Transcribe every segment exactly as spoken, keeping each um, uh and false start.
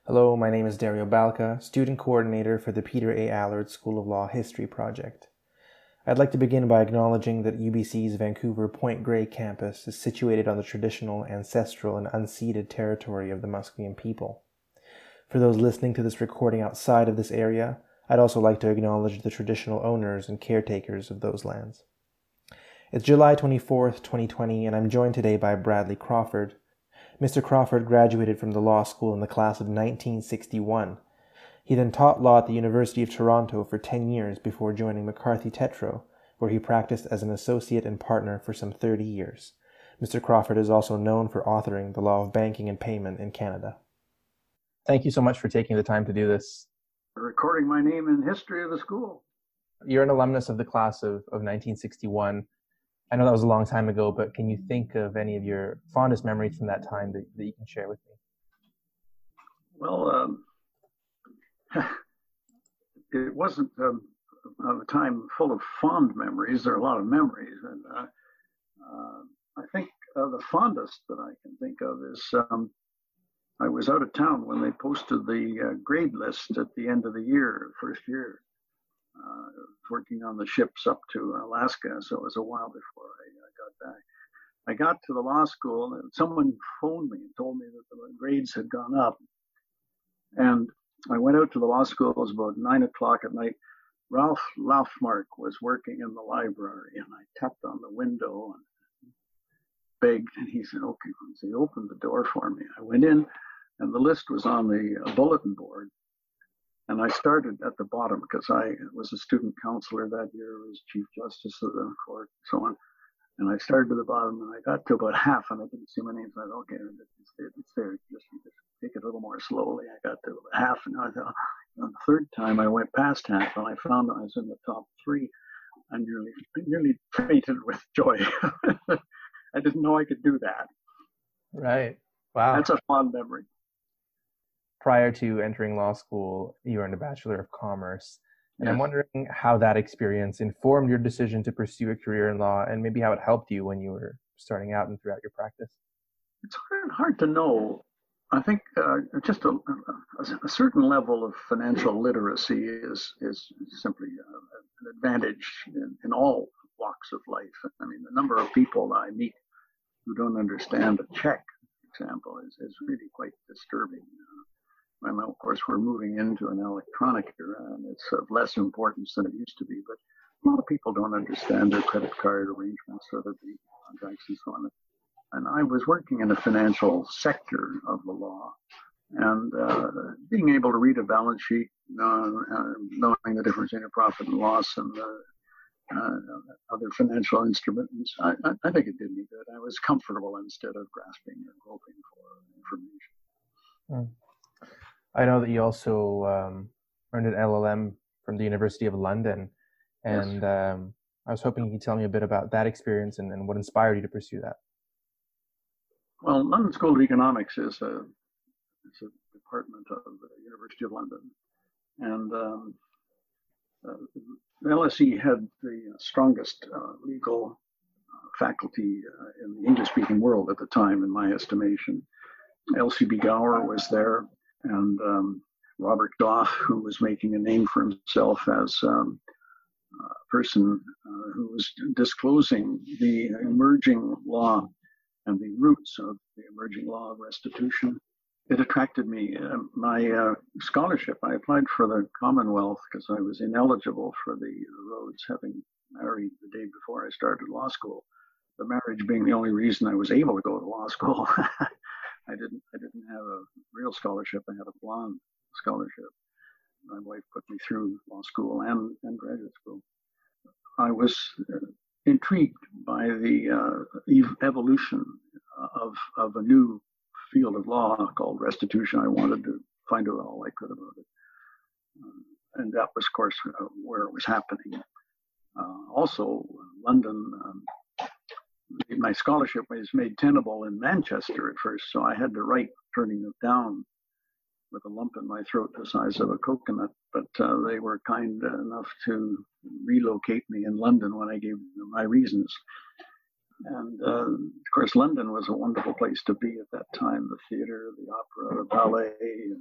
Hello, my name is Dario Balca, Student Coordinator for the Peter A. Allard School of Law History Project. I'd like to begin by acknowledging that U B C's Vancouver Point Grey campus is situated on the traditional, ancestral, and unceded territory of the Musqueam people. For those listening to this recording outside of this area, I'd also like to acknowledge the traditional owners and caretakers of those lands. It's July twenty-fourth, twenty twenty, and I'm joined today by Bradley Crawford. Mister Crawford graduated from the law school in the class of nineteen sixty-one. He then taught law at the University of Toronto for ten years before joining McCarthy Tétrault, where he practiced as an associate and partner for some thirty years. Mister Crawford is also known for authoring The Law of Banking and Payment in Canada. Thank you so much for taking the time to do this. Recording my name in history of the school. You're an alumnus of the class of, of nineteen sixty-one. I know that was a long time ago, but can you think of any of your fondest memories from that time that, that you can share with me? Well, um, it wasn't um, a time full of fond memories. There are a lot of memories. And uh, uh, I think uh, the fondest that I can think of is um, I was out of town when they posted the uh, grade list at the end of the year, first year. Uh, working on the ships up to Alaska, so it was a while before I, I got back. I got to the law school, and someone phoned me and told me that the grades had gone up. And I went out to the law school. It was about nine o'clock at night. Ralph Laufmark was working in the library, and I tapped on the window and begged, and he said, "Okay." So he opened the door for me. I went in, and the list was on the bulletin board. And I started at the bottom because I was a student counselor that year, was chief justice of the court, and so on. And I started at the bottom, and I got to about half, and I didn't see my name. So I thought, okay, it's, it's there. Just, just take it a little more slowly. I got to half, and I thought, on the third time, I went past half, and I found I was in the top three. I nearly, I nearly fainted with joy. I didn't know I could do that. Right. Wow. That's a fond memory. Prior to entering law school, you earned a Bachelor of Commerce. And Yes. I'm wondering how that experience informed your decision to pursue a career in law and maybe how it helped you when you were starting out and throughout your practice. It's hard, hard to know. I think uh, just a, a, a certain level of financial literacy is, is simply uh, an advantage in, in all walks of life. I mean, the number of people I meet who don't understand a check, for example, is, is really quite disturbing. Uh, And of course, we're moving into an electronic era, and it's of less importance than it used to be. But a lot of people don't understand their credit card arrangements or their bank contracts and so on. And I was working in the financial sector of the law, and uh, being able to read a balance sheet, uh, uh, knowing the difference in a profit and loss and uh, uh, other financial instruments, I, I think it did me good. I was comfortable instead of grasping and hoping for information. Mm. I know that you also um, earned an L L M from the University of London, and yes. um, I was hoping you could tell me a bit about that experience and, and what inspired you to pursue that. Well, London School of Economics is a, it's a department of the University of London, and um, uh, L S E had the strongest uh, legal uh, faculty uh, in the English-speaking world at the time, in my estimation. L C B Gower was there, and um, Robert Goff, who was making a name for himself as um, a person uh, who was disclosing the emerging law and the roots of the emerging law of restitution. It attracted me. Uh, my uh, scholarship, I applied for the Commonwealth because I was ineligible for the Rhodes, having married the day before I started law school. The marriage being the only reason I was able to go to law school. I didn't I didn't have a real scholarship. I had a blonde scholarship. My wife put me through law school and, and graduate school. I was uh, intrigued by the uh, evolution of, of a new field of law called restitution. I wanted to find out all I could about it. Um, and that was, of course, uh, where it was happening. Uh, also, London, um, my scholarship was made tenable in Manchester at first, so I had to write turning it down with a lump in my throat the size of a coconut. But uh, they were kind enough to relocate me in London when I gave them my reasons. And uh, of course, London was a wonderful place to be at that time. The theater, the opera, the ballet,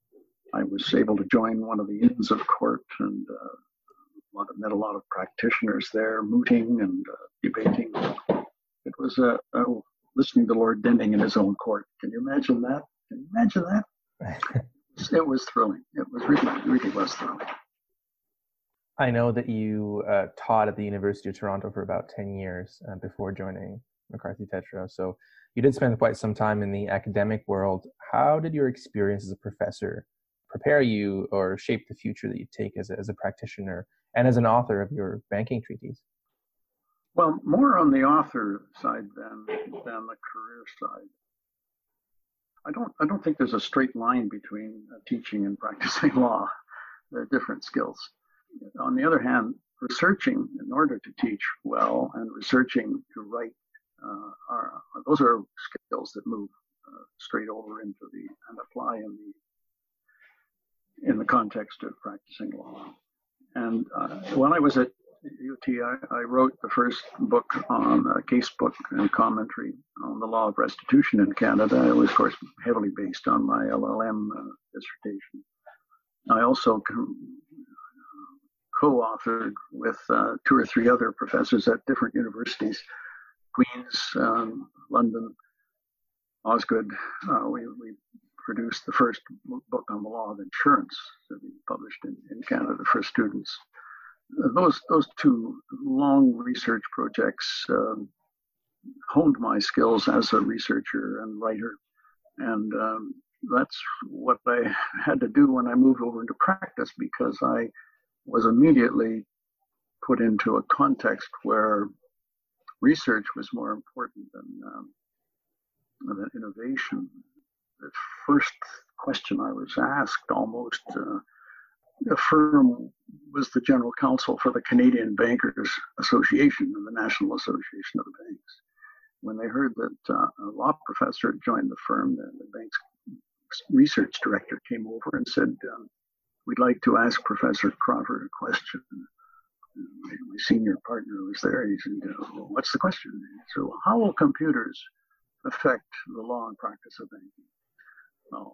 I was able to join one of the Inns of Court and uh, met a lot of practitioners there, mooting and uh, debating. It was uh, uh, listening to Lord Denning in his own court. Can you imagine that? Can you imagine that? It was thrilling. It was really, really was thrilling. I know that you uh, taught at the University of Toronto for about ten years uh, before joining McCarthy Tétreault. So you did spend quite some time in the academic world. How did your experience as a professor prepare you or shape the future that you take as a, as a practitioner and as an author of your banking treatise? Well, more on the author side than than the career side. I don't I don't think there's a straight line between uh, teaching and practicing law. There are different skills. On the other hand, researching in order to teach well and researching to write uh, are those are skills that move uh, straight over into the and apply in the in the context of practicing law. And uh, when I was at U T, I, I wrote the first book on a case book and commentary on the law of restitution in Canada. It was, of course, heavily based on my L L M uh, dissertation. I also co-authored with uh, two or three other professors at different universities, Queen's, um, London, Osgood. Uh, we, we produced the first book on the law of insurance that we published in, in Canada for students. Those those two long research projects um, honed my skills as a researcher and writer, and um, that's what I had to do when I moved over into practice, because I was immediately put into a context where research was more important than, um, than innovation. The first question I was asked almost. Uh, The firm was the general counsel for the Canadian Bankers Association and the National Association of the Banks. When they heard that uh, a law professor had joined the firm, the, the bank's research director came over and said, um, "We'd like to ask Professor Crawford a question." My, my senior partner was there. He said, well, "What's the question?" So, "How will computers affect the law and practice of banking?" Well,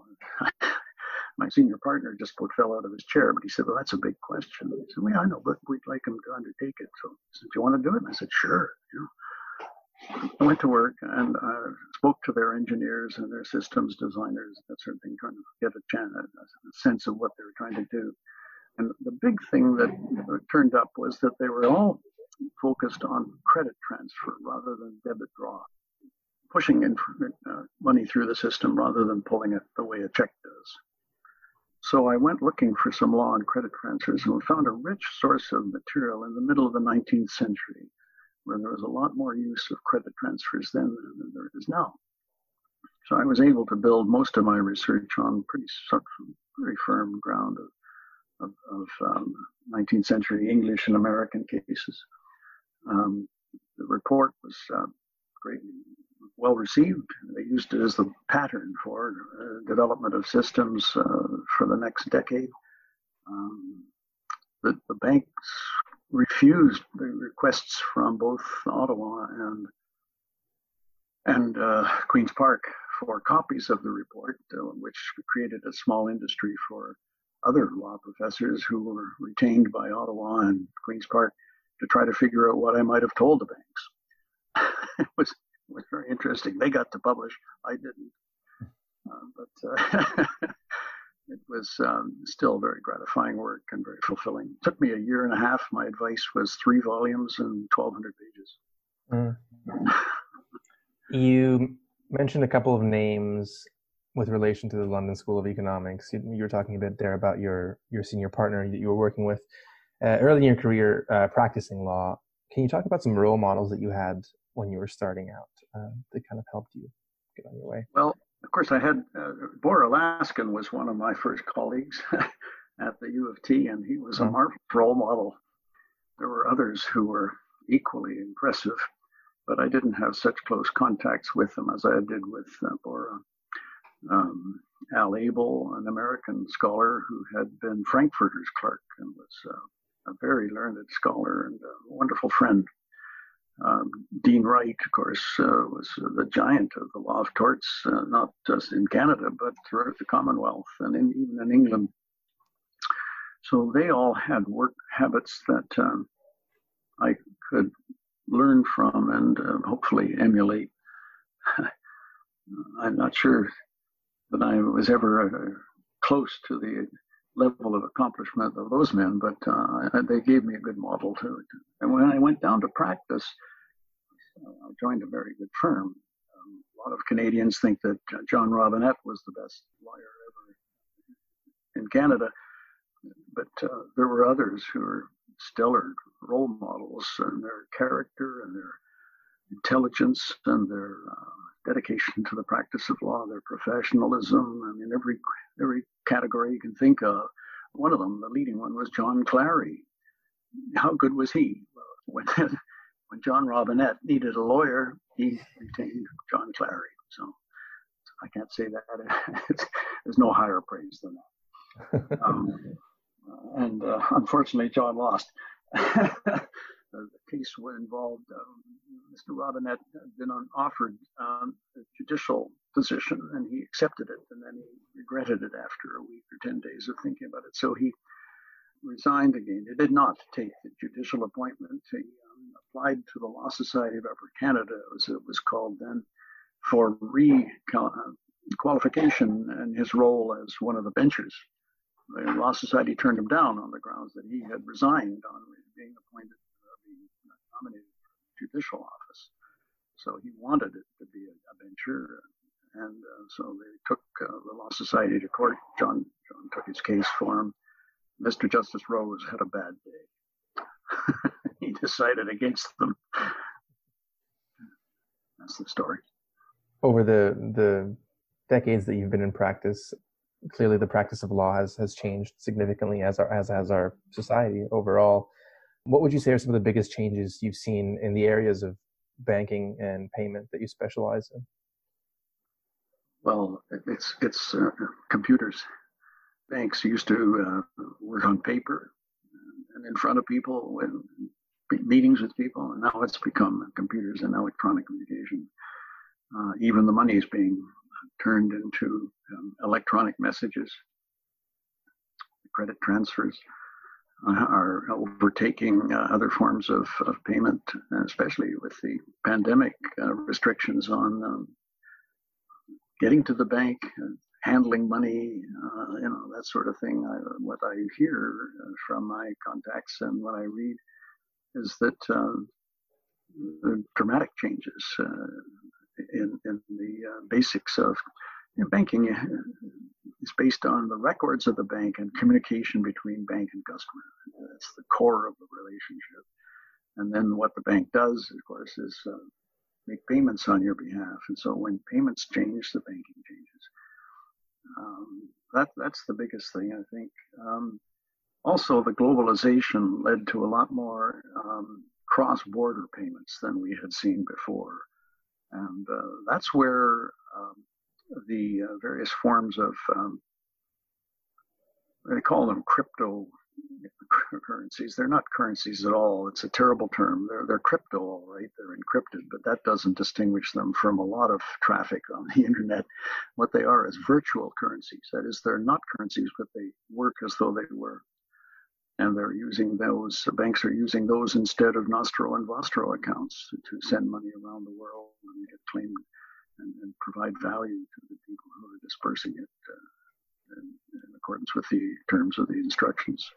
my senior partner just about fell out of his chair, but he said, "Well, that's a big question." I said, "Well, I know, but we'd like him to undertake it." So he said, "Do you want to do it?" And I said, "Sure." You know, I went to work and uh, spoke to their engineers and their systems designers, that sort of thing, trying to get a, chance, a sense of what they were trying to do. And the big thing that turned up was that they were all focused on credit transfer rather than debit draw, pushing in uh, money through the system rather than pulling it the way a check does. So I went looking for some law on credit transfers, and we found a rich source of material in the middle of the nineteenth century, where there was a lot more use of credit transfers then than there is now. So I was able to build most of my research on pretty very firm ground of, of, of um, nineteenth century English and American cases. Um, the report was uh, greatly well received. They used it as the pattern for uh, development of systems uh, for the next decade. Um, the, the banks refused the requests from both Ottawa and and uh, Queen's Park for copies of the report, uh, which created a small industry for other law professors who were retained by Ottawa and Queen's Park to try to figure out what I might have told the banks. It was It was very interesting. They got to publish. I didn't. Uh, but uh, it was um, still very gratifying work and very fulfilling. It took me a year and a half. My advice was three volumes and twelve hundred pages. Mm. You mentioned a couple of names with relation to the London School of Economics. You, you were talking a bit there about your, your senior partner that you were working with uh, early in your career uh, practicing law. Can you talk about some role models that you had when you were starting out uh, that kind of helped you get on your way? Well, of course, I had uh, Bora Laskin was one of my first colleagues at the U of T, and he was a marvelous role model. There were others who were equally impressive, but I didn't have such close contacts with them as I did with uh, Bora. Um, Al Abel, an American scholar who had been Frankfurter's clerk and was uh, a very learned scholar and a wonderful friend. Um, Dean Wright, of course, uh, was the giant of the law of torts, uh, not just in Canada, but throughout the Commonwealth and in, even in England. So they all had work habits that um, I could learn from and uh, hopefully emulate. I'm not sure that I was ever uh, close to the level of accomplishment of those men, but uh, they gave me a good model to it. And when I went down to practice, I joined a very good firm. Um, a lot of Canadians think that John Robinette was the best lawyer ever in Canada, but uh, there were others who were stellar role models, and their character and their intelligence and their uh, dedication to the practice of law, their professionalism. I mean, every every category you can think of. One of them, the leading one, was John Clary. How good was he? When, when John Robinette needed a lawyer, he retained John Clary. So I can't say that. There's no higher praise than that. Um, and uh, unfortunately, John lost. The case involved um, Mister Robinette had been on, offered um, a judicial position, and he accepted it, and then he regretted it after a week or ten days of thinking about it. So he resigned again. He did not take the judicial appointment. He um, applied to the Law Society of Upper Canada, as it was called then, for re-qualification and his role as one of the benchers. The Law Society turned him down on the grounds that he had resigned on being appointed, uh, being nominated for judicial office. So he wanted it to be a, a bencher, and uh, so they took uh, the Law Society to court. John, John took his case for him. Mister Justice Rose had a bad day. He decided against them. That's the story. Over the the decades that you've been in practice, clearly the practice of law has, has changed significantly, as our, as has our society overall. What would you say are some of the biggest changes you've seen in the areas of banking and payment that you specialize in? Well, it's it's uh, computers. Banks used to uh, work on paper and in front of people, when meetings with people, and now it's become computers and electronic communication. Uh, even the money is being turned into um, electronic messages. Credit transfers uh, are overtaking uh, other forms of, of payment, especially with the pandemic uh, restrictions on um, getting to the bank, uh, handling money, uh, you know, that sort of thing. I, what I hear uh, from my contacts and what I read is that uh, the dramatic changes uh, in, in the uh, basics of you know, banking is based on the records of the bank and communication between bank and customer. That's the core of the relationship. And then what the bank does, of course, is uh, make payments on your behalf. And so when payments change, the banking changes. Um, that that's the biggest thing, I think. Um, also, the globalization led to a lot more um, cross-border payments than we had seen before. And uh, that's where um, the uh, various forms of, um, they call them crypto currencies. They're not currencies at all. It's a terrible term. They're, they're crypto, all right. They're encrypted, but that doesn't distinguish them from a lot of traffic on the internet. What they are is virtual currencies. That is, they're not currencies, but they work as though they were. And they're using those, banks are using those instead of Nostro and Vostro accounts to send money around the world and get claimed and, and provide value to the people who are dispersing it uh, in, in accordance with the terms of the instructions.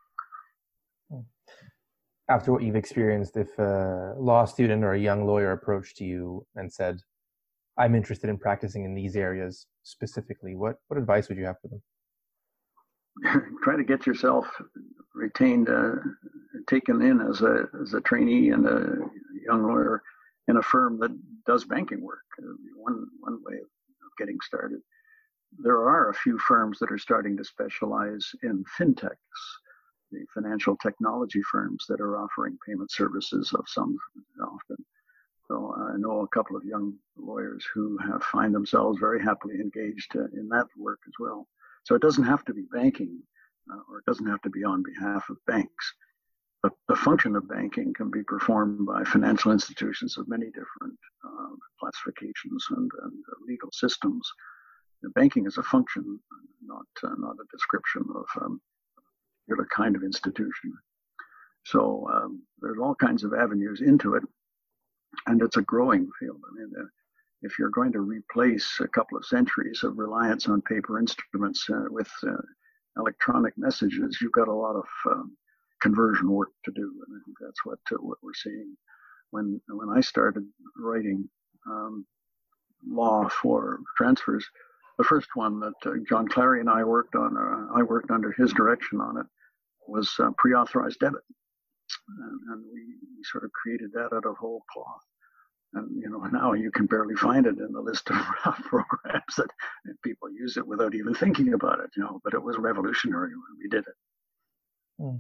After what you've experienced, if a law student or a young lawyer approached you and said, I'm interested in practicing in these areas specifically, what, what advice would you have for them? Try to get yourself retained, uh, taken in as a as a trainee and a young lawyer in a firm that does banking work. One one way of getting started. There are a few firms that are starting to specialize in fintechs, the financial technology firms that are offering payment services of some often. So I know a couple of young lawyers who have find themselves very happily engaged uh, in that work as well. So it doesn't have to be banking, uh, or it doesn't have to be on behalf of banks. the, the function of banking can be performed by financial institutions of many different uh, classifications and, and legal systems. The banking is a function, not uh, not a description of um, a particular kind of institution. So um, there's all kinds of avenues into it, and it's a growing field. I mean, uh, if you're going to replace a couple of centuries of reliance on paper instruments uh, with uh, electronic messages, you've got a lot of um, conversion work to do, and I think that's what uh, what we're seeing. When when I started writing um, law for transfers, the first one that uh, John Clary and I worked on, uh, I worked under his direction on it, was uh, pre-authorized debit, and, and we, we sort of created that out of whole cloth. And you know, now you can barely find it in the list of programs that people use it without even thinking about it. You know, but it was revolutionary when we did it. Hmm.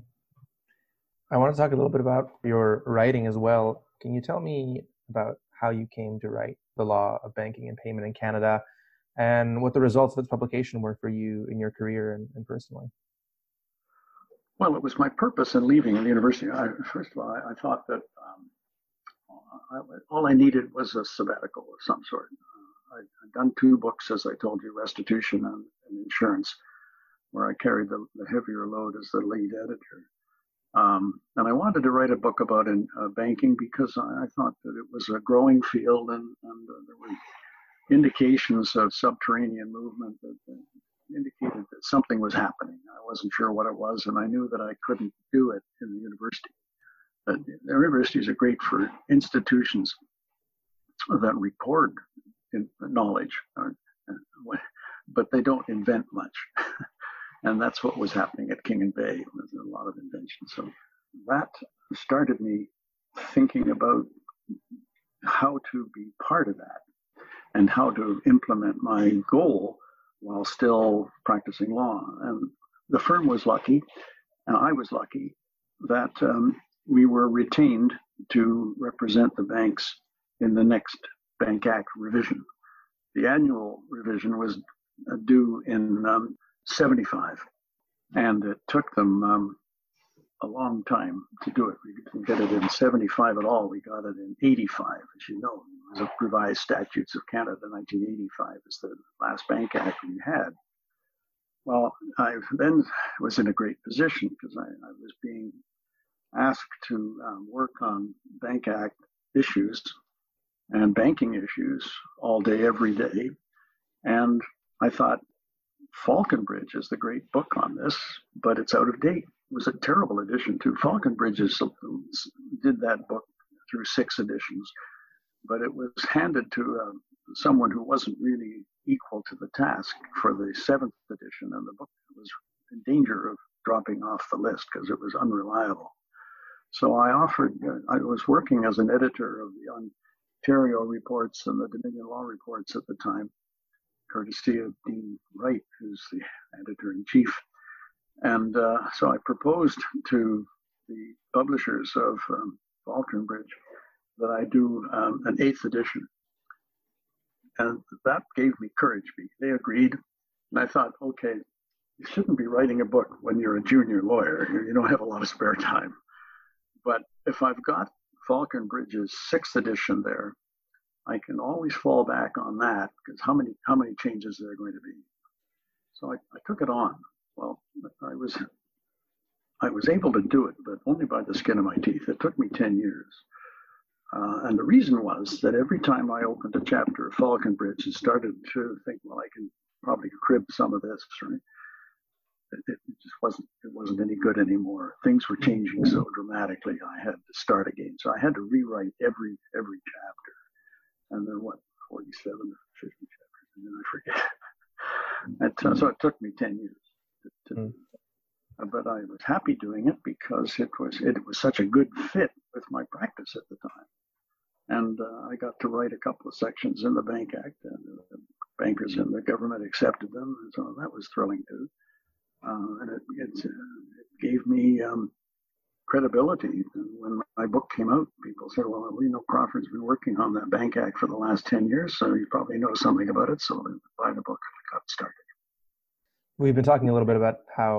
I want to talk a little bit about your writing as well. Can you tell me about how you came to write The Law of Banking and Payment in Canada, and what the results of its publication were for you in your career and, and personally? Well, it was my purpose in leaving the university. I, first of all, I, I thought that um, I, all I needed was a sabbatical of some sort. Uh, I'd, I'd done two books, as I told you, Restitution and, and Insurance, where I carried the, the heavier load as the lead editor. Um, and I wanted to write a book about in, uh, banking because I, I thought that it was a growing field, and, and uh, there were indications of subterranean movement that uh, indicated that something was happening. I wasn't sure what it was, and I knew that I couldn't do it in the university. Uh, the universities are great for institutions that record in knowledge, uh, but they don't invent much. And that's what was happening at King and Bay. There was a lot of invention. So that started me thinking about how to be part of that and how to implement my goal while still practicing law. And the firm was lucky, and I was lucky, that um, we were retained to represent the banks in the next Bank Act revision. The annual revision was due in um, seventy-five, and it took them um, a long time to do it. We didn't get it in seventy-five at all. We got it in eighty-five, as you know. It was a revised statutes of Canada. nineteen eighty-five is the last Bank Act we had. Well, I then was in a great position because I, I was being asked to um, work on Bank Act issues and banking issues all day, every day. And I thought, Falconbridge is the great book on this, but it's out of date. It was a terrible edition too. Falconbridge is, did that book through six editions, but it was handed to uh, someone who wasn't really equal to the task for the seventh edition, and the book was in danger of dropping off the list because it was unreliable. So I offered, uh, I was working as an editor of the Ontario reports and the Dominion Law reports at the time, courtesy of Dean Wright, who's the editor-in-chief. And uh, so I proposed to the publishers of um, Falconbridge that I do um, an eighth edition. And that gave me courage. They agreed. And I thought, okay, you shouldn't be writing a book when you're a junior lawyer. You don't have a lot of spare time. But if I've got Falconbridge's sixth edition there, I can always fall back on that, because how many how many changes are there going to be? So I, I took it on. Well, I was I was able to do it, but only by the skin of my teeth. It took me ten years. Uh, and the reason was that every time I opened a chapter of Falconbridge and started to think, well, I can probably crib some of this, right? It, it just wasn't it wasn't any good anymore. Things were changing so dramatically. I had to start again. So I had to rewrite every every chapter. And then what, forty-seven or fifty chapters, and then I forget. And so it took me ten years to, to mm. But I was happy doing it because it was it was such a good fit with my practice at the time. And uh, I got to write a couple of sections in the Bank Act, and the bankers in the government accepted them, and so that was thrilling too. Uh, and it, it, it gave me um, credibility. And when my book came out, people said, well, we know Crawford's been working on that Bank Act for the last ten years, so you probably know something about it. So buy the book, got started. We've been talking a little bit about how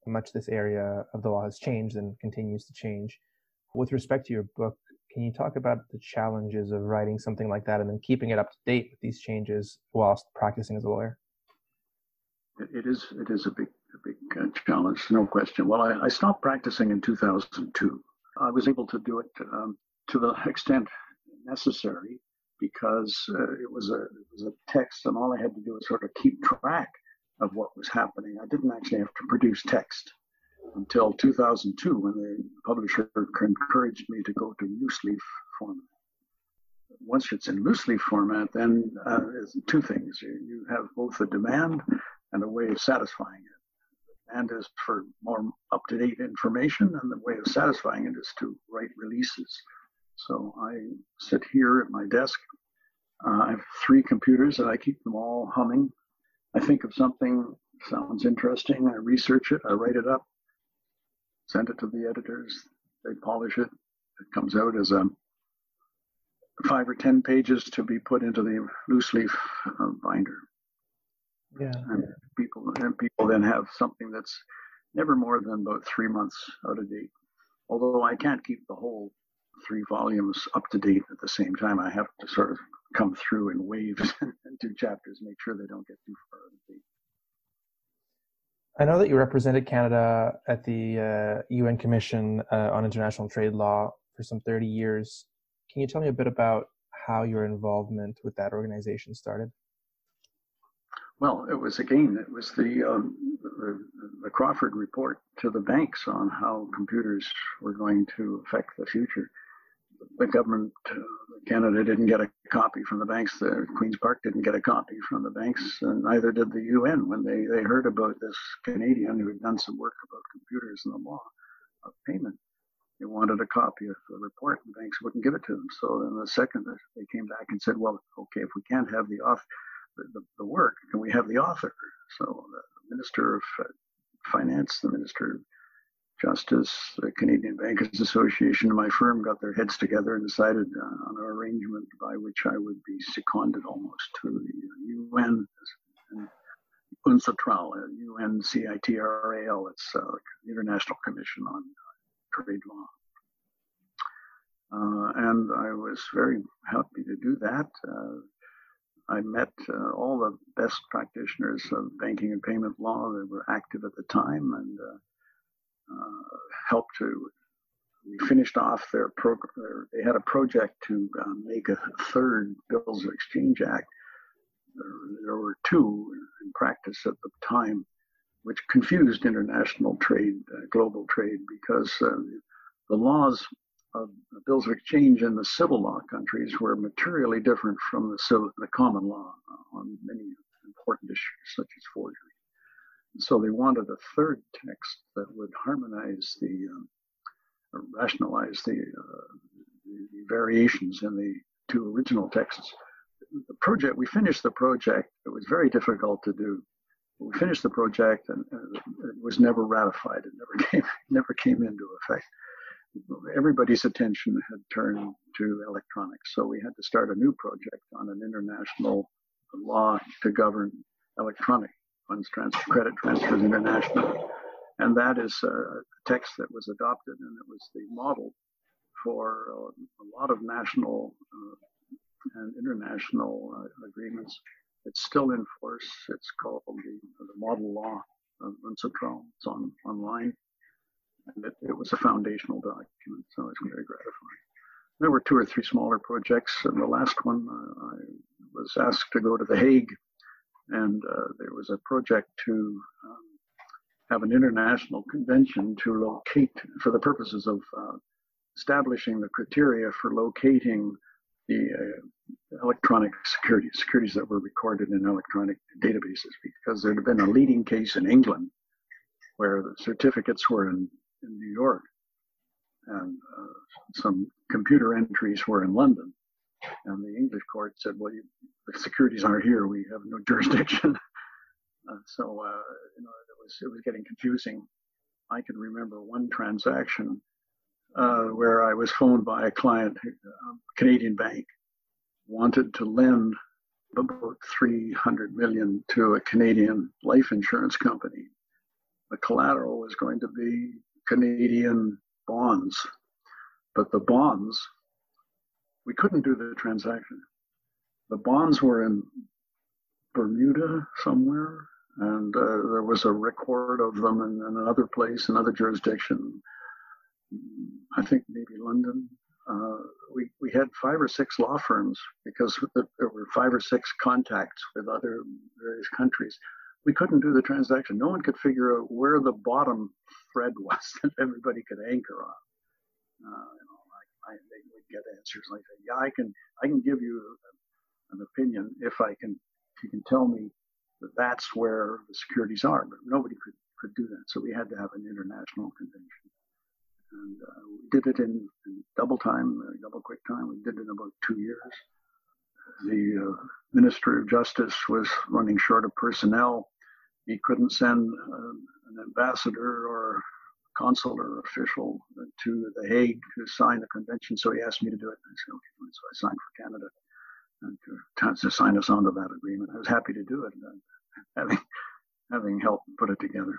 much this area of the law has changed and continues to change. With respect to your book, can you talk about the challenges of writing something like that and then keeping it up to date with these changes whilst practicing as a lawyer? It is it is a big a big uh, challenge, no question. Well, I, I stopped practicing in two thousand two. I was able to do it um, to the extent necessary because uh, it was a it was a text, and all I had to do was sort of keep track of what was happening. I didn't actually have to produce text until two thousand two, when the publisher encouraged me to go to loose leaf format. Once it's in loose leaf format, then uh, it's two things. You, you have both a demand and a way of satisfying it. And is for more up-to-date information, and the way of satisfying it is to write releases. So I sit here at my desk. Uh, I have three computers, and I keep them all humming. I think of something, sounds interesting, I research it, I write it up, send it to the editors, they polish it. It comes out as a five or ten pages to be put into the loose leaf uh, binder. Yeah. And people and people then have something that's never more than about three months out of date. Although I can't keep the whole three volumes up to date at the same time, I have to sort of come through in waves and do chapters, make sure they don't get too far out of date. I know that you represented Canada at the uh, U N Commission uh, on International Trade Law for some thirty years. Can you tell me a bit about how your involvement with that organization started? Well, it was, again, it was the, um, the, the Crawford report to the banks on how computers were going to affect the future. The government, uh, Canada didn't get a copy from the banks. The Queen's Park didn't get a copy from the banks, and neither did the U N when they, they heard about this Canadian who had done some work about computers and the law of payment. They wanted a copy of the report, and the banks wouldn't give it to them. So then the second they came back and said, well, okay, if we can't have the author, the, the work, can we have the author? So the Minister of Finance, the Minister of Justice, the Canadian Bankers Association, and my firm got their heads together and decided uh, on an arrangement by which I would be seconded almost to the U N and UNCITRAL, U N C I T R A L, it's uh, the International Commission on Trade Law. Uh, and I was very happy to do that. Uh, I met uh, all the best practitioners of banking and payment law that were active at the time, and uh, uh, helped to. We finished off their program. They had a project to uh, make a third Bills of Exchange Act. There, there were two in practice at the time, which confused international trade, uh, global trade, because uh, the laws of the Bills of Exchange in the civil law countries were materially different from the, civil, the common law on many important issues, such as forgery. And so they wanted a third text that would harmonize the, um, or rationalize the, uh, the, the variations in the two original texts. The project, we finished the project. It was very difficult to do. We finished the project, and uh, it was never ratified. It never came, never came into effect. Everybody's attention had turned to electronics, so we had to start a new project on an international law to govern electronic funds transfer, credit transfers internationally. And that is a text that was adopted, and it was the model for uh, a lot of national uh, and international uh, agreements. It's still in force. It's called the, the Model Law of UNCITRAL. It's on online. And it, it was a foundational document, so it's very gratifying. There were two or three smaller projects, and the last one uh, I was asked to go to The Hague, and uh, there was a project to um, have an international convention to locate, for the purposes of uh, establishing the criteria for locating the uh, electronic securities, securities that were recorded in electronic databases, because there had been a leading case in England where the certificates were in in New York, and uh, some computer entries were in London. And the English court said, well, you, the securities aren't here, we have no jurisdiction. uh, so, uh, you know, it was, it was getting confusing. I can remember one transaction uh, where I was phoned by a client, a Canadian bank, wanted to lend about three hundred million to a Canadian life insurance company. the collateral was going to be Canadian bonds. But the bonds, we couldn't do the transaction. The bonds were in Bermuda somewhere, and uh, there was a record of them in, in another place, another jurisdiction. I think maybe London. Uh, we, we had five or six law firms because there were five or six contacts with other various countries. We couldn't do the transaction. No one could figure out where the bottom thread was that everybody could anchor on. Uh, you know, I, I, they would get answers like that. Yeah, I can, I can give you an opinion if I can, if you can tell me that that's where the securities are, but nobody could, could do that. So we had to have an international convention. And uh, we did it in, in double time, uh, double quick time. We did it in about two years. The uh, Minister of Justice was running short of personnel. He couldn't send uh, an ambassador or consular official to The Hague to sign the convention, so he asked me to do it. And I said, okay, so I signed for Canada and to, to sign us onto that agreement. I was happy to do it, and having having helped put it together.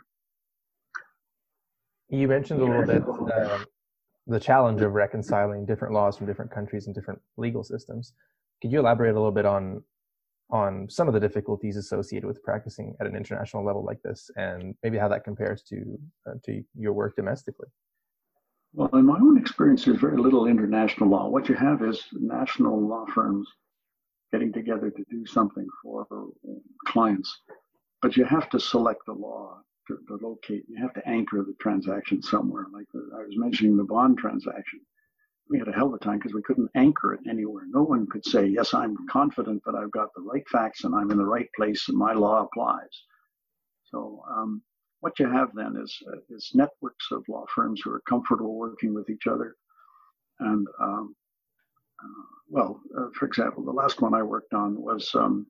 You mentioned a little bit um, the challenge of reconciling different laws from different countries and different legal systems. Could you elaborate a little bit on on some of the difficulties associated with practicing at an international level like this, and maybe how that compares to uh, to your work domestically? Well, in my own experience, there's very little international law. What you have is national law firms getting together to do something for clients, but you have to select the law to, to locate. You have to anchor the transaction somewhere. Like the, I was mentioning the bond transaction. We had a hell of a time because we couldn't anchor it anywhere. No one could say, yes, I'm confident that I've got the right facts and I'm in the right place and my law applies. So um, what you have then is, uh, is networks of law firms who are comfortable working with each other. And um, uh, well, uh, for example, the last one I worked on was um,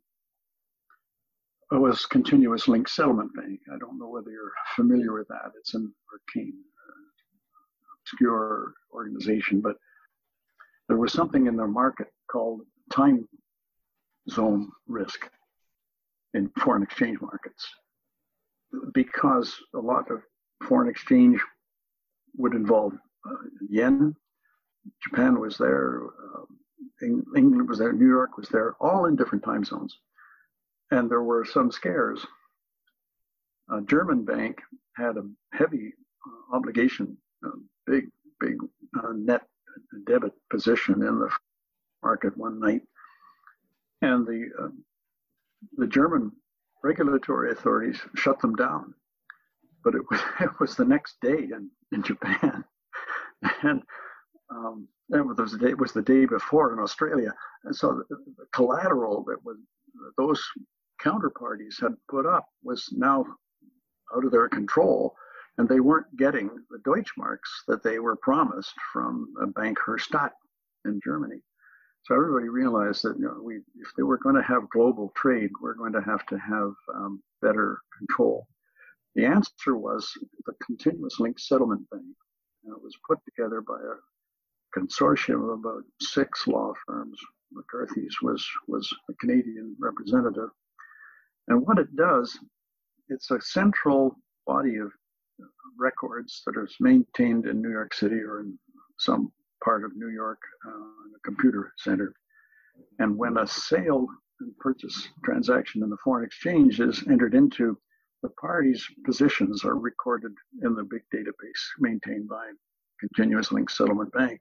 was Continuous Link Settlement Bank. I don't know whether you're familiar with that. It's an arcane, uh, obscure organization, but there was something in their market called time zone risk in foreign exchange markets, because a lot of foreign exchange would involve uh, yen. Japan was there, uh, England was there, New York was there, all in different time zones. And there were some scares. A German bank had a heavy uh, obligation, a big, big uh, net debit position in the market one night. And the, uh, the German regulatory authorities shut them down. But it was, it was the next day in, in Japan. And um, it was, the day, it was the day before in Australia. And so the, the collateral that was, those counterparties had put up was now out of their control, and they weren't getting the Deutschmarks that they were promised from a Bank Herstatt in Germany. So everybody realized that, you know, we, if they were going to have global trade, we're going to have to have um, better control. The answer was the Continuous Link Settlement Bank. And it was put together by a consortium of about six law firms. McCarthy's was, was a Canadian representative. And what it does, it's a central body of records that is maintained in New York City or in some part of New York uh, in a computer center. And when a sale and purchase transaction in the foreign exchange is entered into, the parties' positions are recorded in the big database maintained by Continuous Link Settlement Bank.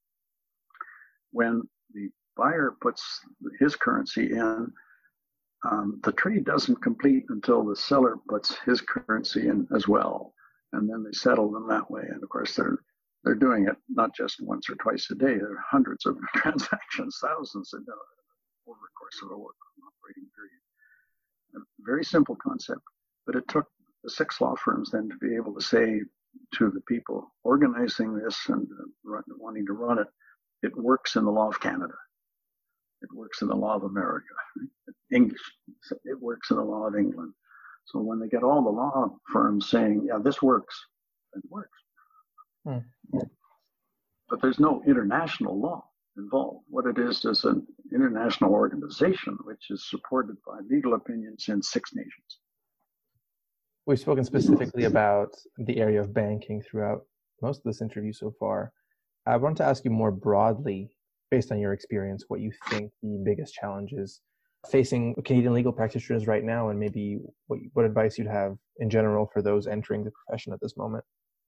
When the buyer puts his currency in, um, the trade doesn't complete until the seller puts his currency in as well. And then they settle them that way. And of course, they're they're doing it not just once or twice a day. There are hundreds of transactions, thousands a day over the course of a work operating period. A very simple concept, but it took the six law firms then to be able to say to the people organizing this and uh, wanting to run it, it works in the law of Canada. It works in the law of America. English, it works in the law of England. So when they get all the law firms saying, yeah, this works, it works. Hmm. But there's no international law involved. What it is is an international organization which is supported by legal opinions in six nations. We've spoken specifically about the area of banking throughout most of this interview so far. I want to ask you more broadly, based on your experience, what you think the biggest challenges facing Canadian legal practitioners right now, and maybe what, what advice you'd have in general for those entering the profession at this moment.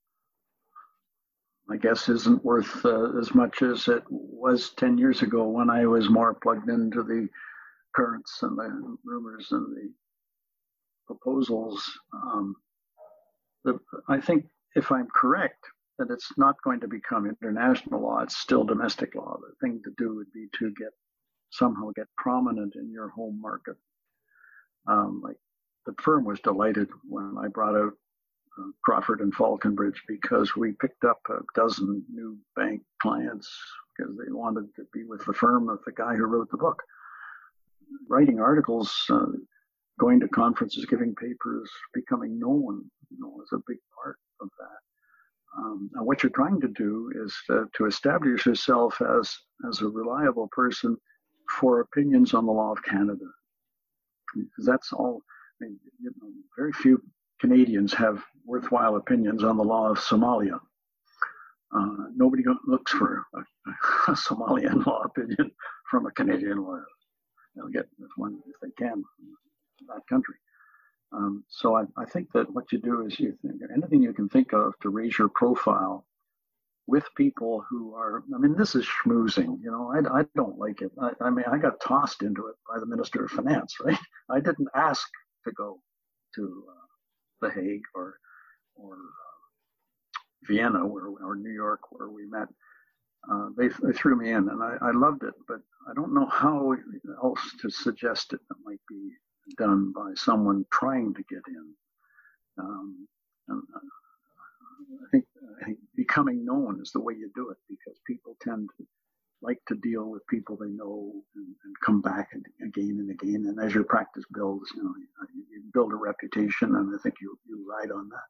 I guess isn't worth uh, as much as it was ten years ago when I was more plugged into the currents and the rumors and the proposals. Um, the, I think, if I'm correct, that it's not going to become international law. It's still domestic law. The thing to do would be to get somehow get prominent in your home market. Um, like the firm was delighted when I brought out uh, Crawford and Falconbridge, because we picked up a dozen new bank clients because they wanted to be with the firm of the guy who wrote the book. Writing articles, uh, going to conferences, giving papers, becoming known, you know, is a big part of that. Um, and what you're trying to do is uh, to establish yourself as as a reliable person for opinions on the law of Canada. Because that's all. I mean, you know, very few Canadians have worthwhile opinions on the law of Somalia. Uh, nobody looks for a, a Somalian law opinion from a Canadian lawyer. They'll get one if they can from that country. Um, so I, I think that what you do is you think anything you can think of to raise your profile with people who are, I mean, this is schmoozing, you know, I, I don't like it. I, I mean, I got tossed into it by the Minister of Finance, right? I didn't ask to go to uh, The Hague or, or uh, Vienna where, or New York where we met. Uh, they, they threw me in and I, I loved it, but I don't know how else to suggest it that might be done by someone trying to get in. Um, and, uh, I think, I think becoming known is the way you do it, because people tend to like to deal with people they know and, and come back again and again. And as your practice builds, you know, you, you build a reputation, and I think you, you ride on that.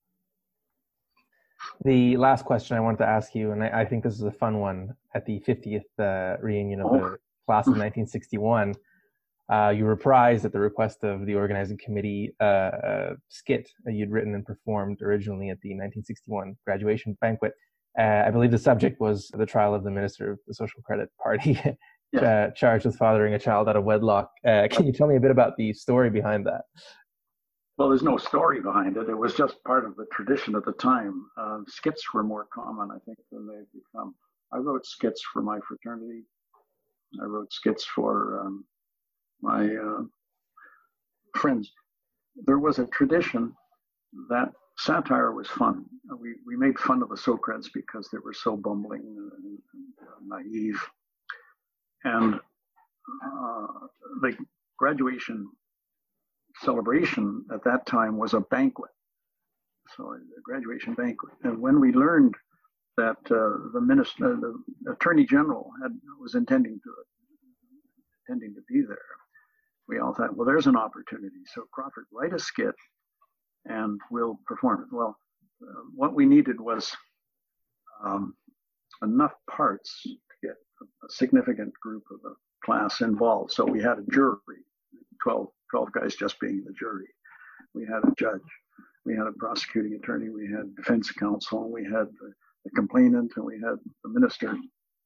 The last question I wanted to ask you, and I, I think this is a fun one, at the fiftieth uh, reunion of oh. the class of nineteen sixty-one, uh, you reprised at the request of the organizing committee uh, a skit that you'd written and performed originally at the nineteen sixty-one graduation banquet. Uh, I believe the subject was the trial of the minister of the Social Credit Party, yeah. uh, charged with fathering a child out of wedlock. Uh, can you tell me a bit about the story behind that? Well, there's no story behind it. It was just part of the tradition at the time. Uh, skits were more common, I think, than they've become. I wrote skits for my fraternity. I wrote skits for um, my uh, friends. There was a tradition that satire was fun. We we made fun of the Socreds because they were so bumbling and, and, and naive. And uh, the graduation celebration at that time was a banquet, so a graduation banquet. And when we learned that uh, the minister, the attorney general, had was intending to intending to be there, we all thought, well, there's an opportunity. So Crawford, write a skit, and we'll perform it. Well, uh, what we needed was um, enough parts to get a, a significant group of the class involved. So we had a jury, twelve, twelve guys just being the jury. We had a judge, we had a prosecuting attorney, we had defense counsel, we had the, the complainant, and we had the minister.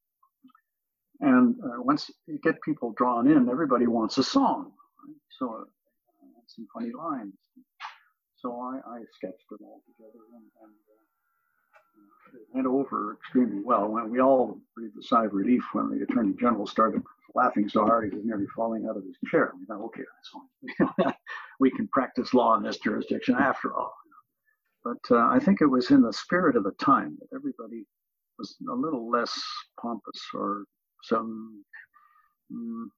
And uh, once you get people drawn in, everybody wants a song. Right? So uh, some funny lines. So I, I sketched it all together, and, and uh, it went over extremely well. When we all breathed a sigh of relief when the attorney general started laughing so hard he was nearly falling out of his chair. We thought, okay, that's fine. We can practice law in this jurisdiction after all. But uh, I think it was in the spirit of the time that everybody was a little less pompous or some um,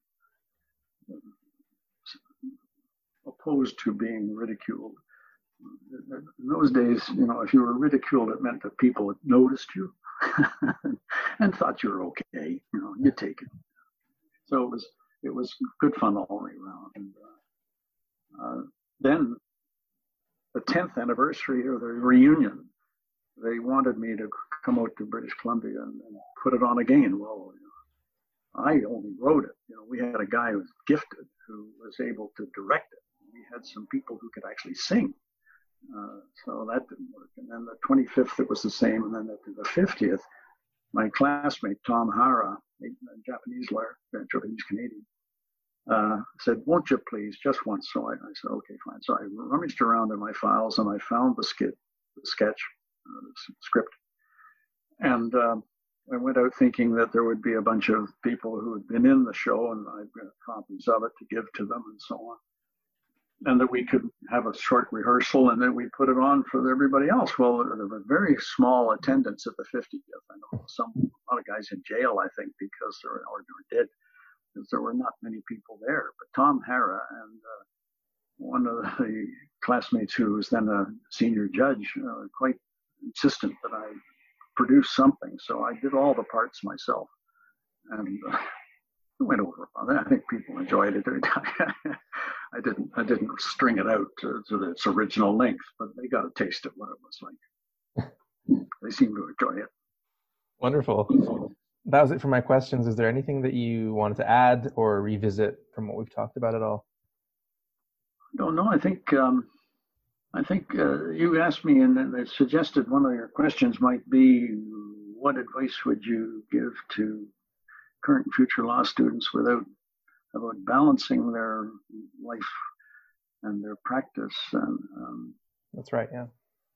opposed to being ridiculed. In those days, you know, if you were ridiculed, it meant that people had noticed you and thought you were okay. You know, you take it. So it was it was good fun all the way around. And uh, uh, then the tenth anniversary of the reunion, they wanted me to come out to British Columbia and, and put it on again. Well, you know, I only wrote it. You know, we had a guy who was gifted who was able to direct it. We had some people who could actually sing. Uh, so that didn't work. And then the twenty-fifth, it was the same. And then the fiftieth, my classmate, Tom Hara, a Japanese lawyer, Japanese Canadian, uh, said, won't you please, just once. So I, I said, okay, fine. So I rummaged around in my files and I found the skit, the sketch, uh, the script. And uh, I went out thinking that there would be a bunch of people who had been in the show and I'd got copies of it to give to them and so on. And that we could have a short rehearsal and then we put it on for everybody else. Well, there was a very small attendance at the fiftieth. I know some, a lot of guys in jail, I think, because they were, or they were dead, because there were not many people there. But Tom Hara and uh, one of the classmates who was then a senior judge, uh, quite insistent that I produce something. So I did all the parts myself. And uh, it went over well. I think people enjoyed it. I didn't I didn't string it out to, to its original length, but they got a taste of what it was like. They seemed to enjoy it. Wonderful. That was it for my questions. Is there anything that you wanted to add or revisit from what we've talked about at all? No, no. I think um, I think uh, you asked me, and then it suggested one of your questions might be, what advice would you give to current and future law students without about balancing their life and their practice? And um, that's right. Yeah.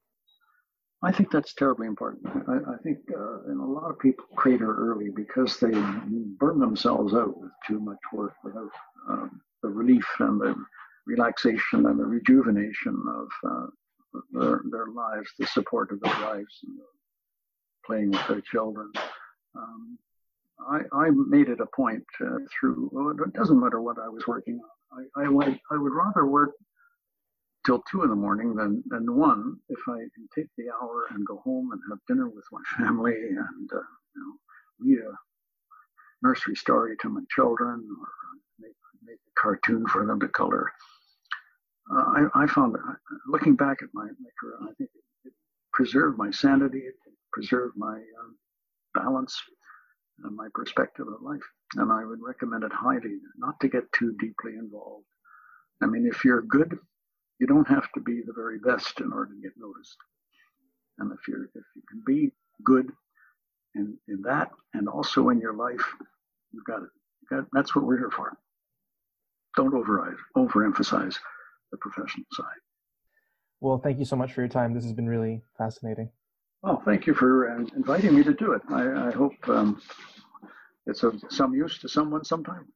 I think that's terribly important. I, I think uh, and a lot of people crater early because they burn themselves out with too much work without um, the relief and the relaxation and the rejuvenation of uh, their, their lives, the support of their lives, and the playing with their children. Um, I, I made it a point uh, through, well, it doesn't matter what I was working on. I, I, would, I would rather work till two in the morning than, than one if I can take the hour and go home and have dinner with my family and uh, you know, read a nursery story to my children or make, make a cartoon for them to color. Uh, I, I found that, looking back at my, my career, I think it, it preserved my sanity, it preserved my um, balance, and my perspective of life. And I would recommend it highly, not to get too deeply involved. I mean, if you're good, you don't have to be the very best in order to get noticed. And if you're if you can be good in, in that and also in your life, you've got it. You've got, that's what we're here for. Don't override, overemphasize the professional side. Well, thank you so much for your time. This has been really fascinating. Well, thank you for uh, inviting me to do it. I, I hope um, it's of some use to someone sometime.